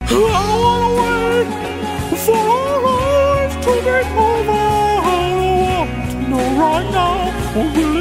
I don't wanna wait for our lives to be over. I want to know right now.